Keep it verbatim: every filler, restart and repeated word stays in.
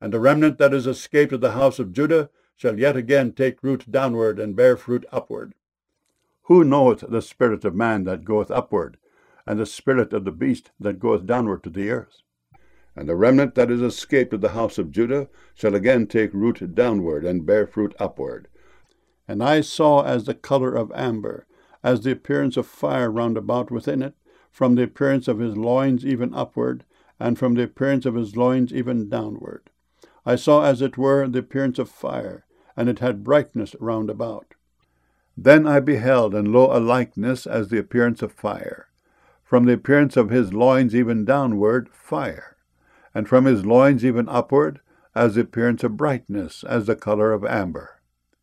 And the remnant that is escaped of the house of Judah shall yet again take root downward, and bear fruit upward. Who knoweth the spirit of man that goeth upward, and the spirit of the beast that goeth downward to the earth? And the remnant that is escaped of the house of Judah shall again take root downward, and bear fruit upward. And I saw as the colour of amber, as the appearance of fire round about within it, from the appearance of his loins even upward, and from the appearance of his loins even downward. I saw as it were the appearance of fire, and it had brightness round about. Then I beheld, and lo, a likeness as the appearance of fire. From the appearance of his loins even downward, fire, and from his loins even upward, as the appearance of brightness, as the colour of amber.